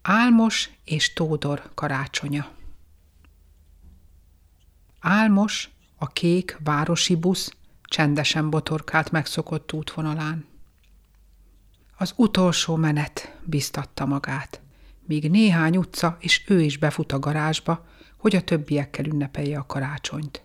Álmos és Tódor karácsonya. Álmos, a kék városi busz csendesen botorkált megszokott útvonalán. Az utolsó menet, biztatta magát, míg néhány utca és ő is befut a garázsba, hogy a többiekkel ünnepelje a karácsonyt.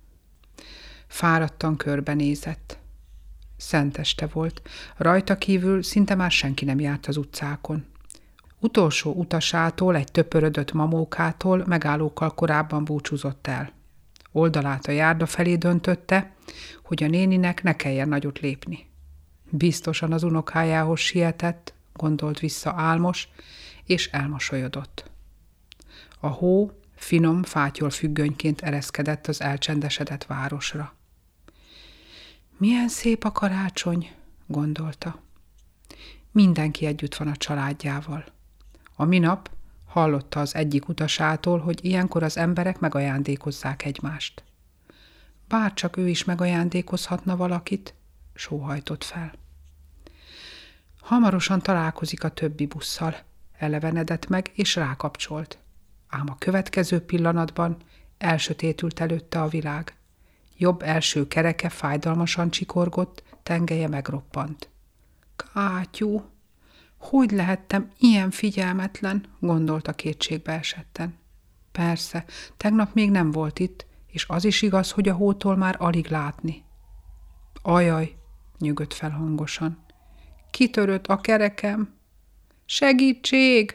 Fáradtan körbenézett. Szenteste volt, rajta kívül szinte már senki nem járt az utcákon. Utolsó utasától, egy töpörödött mamókától megállókkal korábban búcsúzott el. Oldalát a járda felé döntötte, hogy a néninek ne kelljen nagyot lépni. Biztosan az unokájához sietett, gondolt vissza Álmos, és elmosolyodott. A hó finom fátyolfüggönyként ereszkedett az elcsendesedett városra. Milyen szép a karácsony, gondolta. Mindenki együtt van a családjával. A minap hallotta az egyik utasától, hogy ilyenkor az emberek megajándékozzák egymást. Bárcsak ő is megajándékozhatna valakit, sóhajtott fel. Hamarosan találkozik a többi busszal, elevenedett meg és rákapcsolt. Ám a következő pillanatban elsötétült előtte a világ. Jobb első kereke fájdalmasan csikorgott, tengelye megroppant. Kátyú! Hogy lehettem ilyen figyelmetlen, gondolta kétségbe esetten. Persze, tegnap még nem volt itt, és az is igaz, hogy a hótól már alig látni. Ajaj, nyögött fel hangosan. Kitörött a kerekem. Segítség!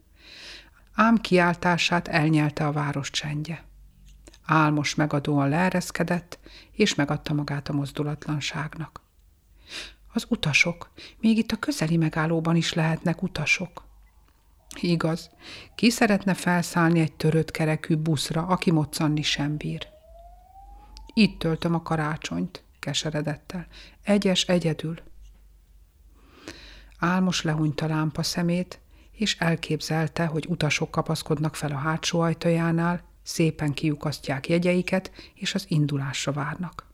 Ám kiáltását elnyelte a város csendje. Álmos megadóan leereszkedett, és megadta magát a mozdulatlanságnak. Az utasok, még itt a közeli megállóban is lehetnek utasok. Igaz, ki szeretne felszállni egy törött kerekű buszra, aki moccanni sem bír? Itt töltöm a karácsonyt, keseredett el. Egyedül. Álmos lehúnyta lámpa szemét, és elképzelte, hogy utasok kapaszkodnak fel a hátsó ajtajánál, szépen kiukasztják jegyeiket, és az indulásra várnak.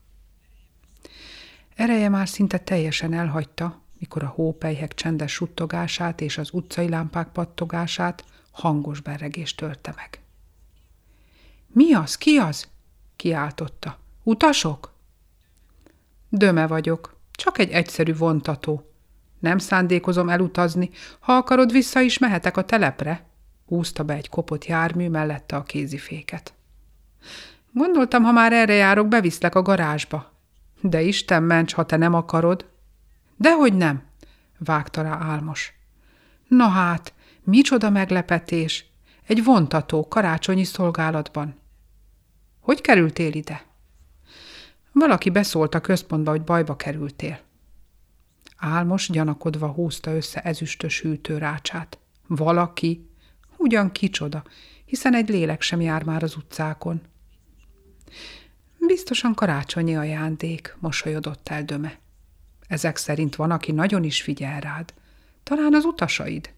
Ereje már szinte teljesen elhagyta, mikor a hópelyhek csendes suttogását és az utcai lámpák pattogását hangos berregés törte meg. Mi az? Ki az? Kiáltotta. Utasok? Döme vagyok, csak egy egyszerű vontató. Nem szándékozom elutazni, ha akarod, vissza is mehetek a telepre. Húzta be egy kopott jármű mellette a kéziféket. Gondoltam, ha már erre járok, beviszlek a garázsba. De Isten ments, ha te nem akarod. Dehogy nem, vágta rá Álmos. Na hát, micsoda meglepetés, egy vontató karácsonyi szolgálatban. Hogy kerültél ide? Valaki beszólt a központba, hogy bajba kerültél. Álmos gyanakodva húzta össze ezüstös hűtőrácsát. Valaki? Ugyan kicsoda, hiszen egy lélek sem jár már az utcákon. Biztosan karácsonyi ajándék, mosolyodott el Döme. Ezek szerint van, aki nagyon is figyel rád. Talán az utasaid.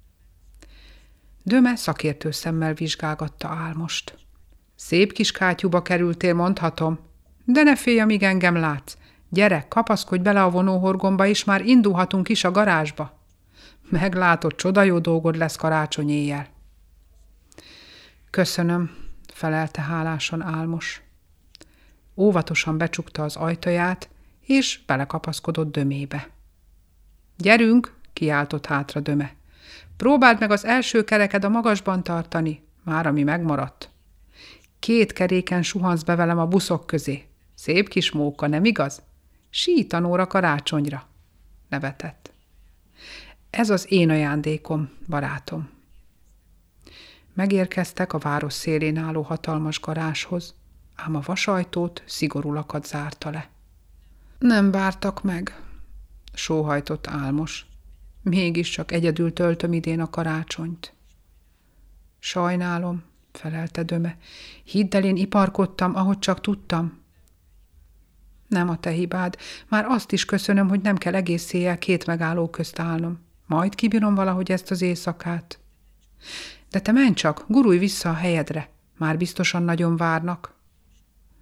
Döme szakértő szemmel vizsgálgatta Álmost. Szép kis kátyúba kerültél, mondhatom. De ne félj, amíg engem látsz. Gyere, kapaszkodj bele a vonóhorgomba, és már indulhatunk is a garázsba. Meglátod, csoda jó dolgod lesz karácsony éjjel. Köszönöm, felelte hálásan Álmos. Óvatosan becsukta az ajtaját, és belekapaszkodott Dömébe. Gyerünk, kiáltott hátra Döme. Próbáld meg az első kereked a magasban tartani, már ami megmaradt. 2 keréken suhansz be velem a buszok közé. Szép kis móka, nem igaz? Sítanóra karácsonyra, nevetett. Ez az én ajándékom, barátom. Megérkeztek a város szélén álló hatalmas garázshoz, ám a vasajtót szigorú lakat zárta le. Nem vártak meg, sóhajtott Álmos. Mégiscsak egyedül töltöm idén a karácsonyt. Sajnálom, felelte Döme. Hidd el, én iparkodtam, ahogy csak tudtam. Nem a te hibád. Már azt is köszönöm, hogy nem kell egész éjjel 2 megálló közt állnom. Majd kibírom valahogy ezt az éjszakát. De te menj csak, gurulj vissza a helyedre. Már biztosan nagyon várnak.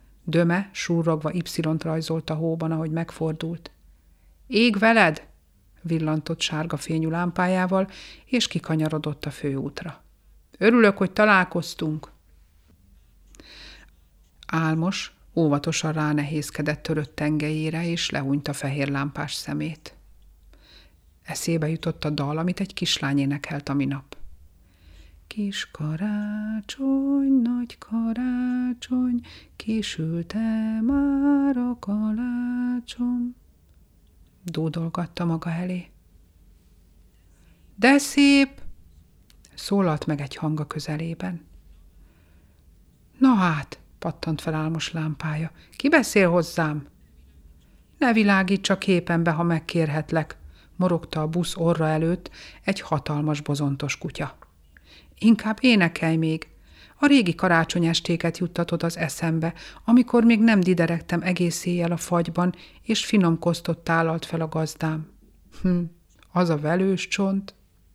Döme súrrogva Y-t rajzolt a hóban, ahogy megfordult. Ég veled? villantott sárga fényű lámpájával, és kikanyarodott a főútra. Örülök, hogy találkoztunk. Álmos óvatosan ránehézkedett törött tengelyére, és lehúnyta fehér lámpás szemét. Eszébe jutott a dal, amit egy kislány énekelt a minap. Kis karácsony, nagy karácsony, kisülte már a kalácsom. Dúdolgatta maga elé. De szép! Szólalt meg egy hang a közelében. Na hát, pattant fel Álmos lámpája. Ki beszél hozzám? Ne világíts a képembe, ha megkérhetlek, morogta a busz orra előtt egy hatalmas bozontos kutya. Inkább énekelj még. A régi karácsonyestéket juttatod az eszembe, amikor még nem dideregtem egész éjjel a fagyban, és finom kosztot tálalt fel a gazdám. Az a velős csont.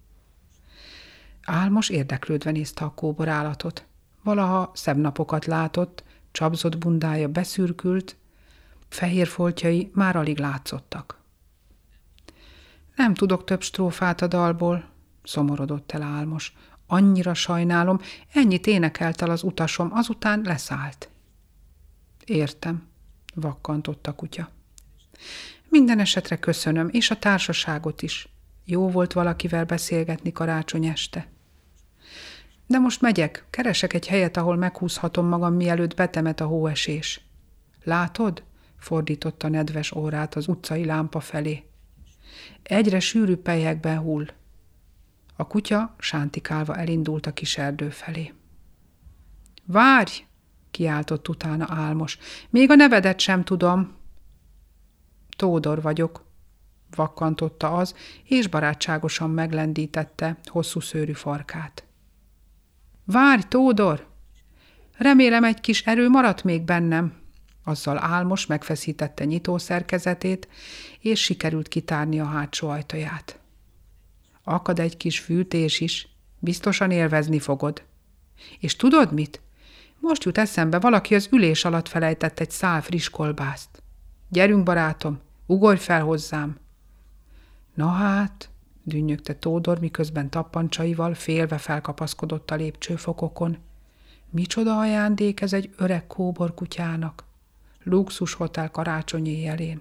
Álmos érdeklődve nézte a kóbor állatot. Valaha szebb napokat látott, csapzott bundája beszürkült, fehér foltjai már alig látszottak. Nem tudok több strófát a dalból, szomorodott el Álmos. Annyira sajnálom, ennyit énekelt el az utasom, azután leszállt. Értem, vakkantott a kutya. Minden esetre köszönöm, és a társaságot is. Jó volt valakivel beszélgetni karácsony este. De most megyek, keresek egy helyet, ahol meghúzhatom magam, mielőtt betemet a hóesés. Látod? Fordította nedves órát az utcai lámpa felé. Egyre sűrűbb pelyhekben hull. A kutya sántikálva elindult a kis erdő felé. Várj! Kiáltott utána Álmos. Még a nevedet sem tudom. Tódor vagyok, vakkantotta az, és barátságosan meglendítette hosszú szőrű farkát. Várj, Tódor! Remélem, egy kis erő maradt még bennem. Azzal Álmos megfeszítette nyitószerkezetét, és sikerült kitárni a hátsó ajtaját. Akad egy kis fűtés is, biztosan élvezni fogod. És tudod mit? Most jut eszembe, valaki az ülés alatt felejtett egy szál friss kolbászt. Gyerünk, barátom, ugorj fel hozzám. Na hát, dünnyögte Tódor, miközben tappancsaival félve felkapaszkodott a lépcsőfokokon. Micsoda ajándék ez egy öreg kóborkutyának. Luxus hotel karácsony éjjelén.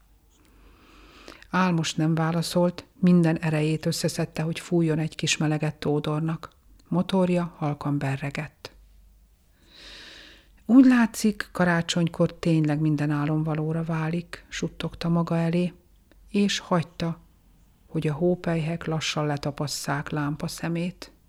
Álmos nem válaszolt, minden erejét összeszedte, hogy fújjon egy kis meleget Tódornak. Motorja halkan berregett. Úgy látszik, karácsonykor tényleg minden álomvalóra válik, suttogta maga elé, és hagyta, hogy a hópelyhek lassan letapasszák lámpa szemét.